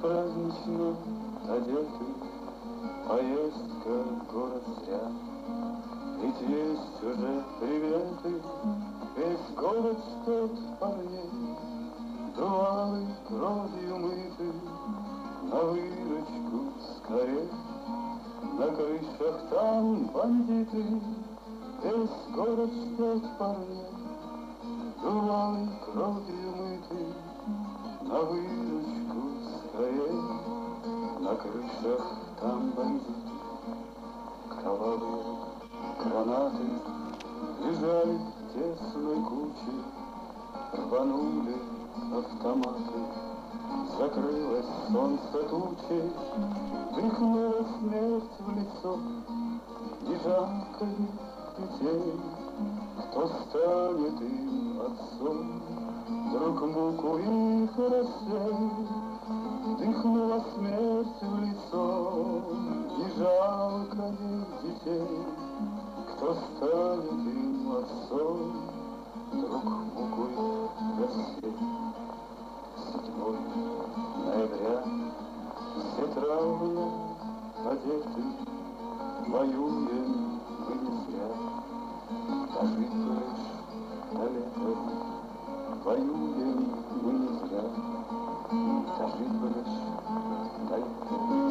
празднично одеты, поездка в город зря. Ведь есть уже приветы, весь город ждет парней. Дуалы кровью мыты, на выручку скорей. На крышах там бандиты, весь город ждет парней. Дуалы кровью мыты, на выручку скорей. На крышах там бандиты, кровавые гранаты лежали в тесной куче, рванули автоматы, закрылось солнце тучей, дыхнула смерть в лицо. Не жалко ли детей, кто станет им отцом? Вдруг муку их рассеет, дыхнула смерть в лицо. Не жалко ли детей, кто станет им отцом? Вдруг муку их рассеет. 7 ноября, все траурно одеты, воюем мы не зря. Дожить бы лишь до лета, воюем мы не зря. Дожить бы лишь до лета.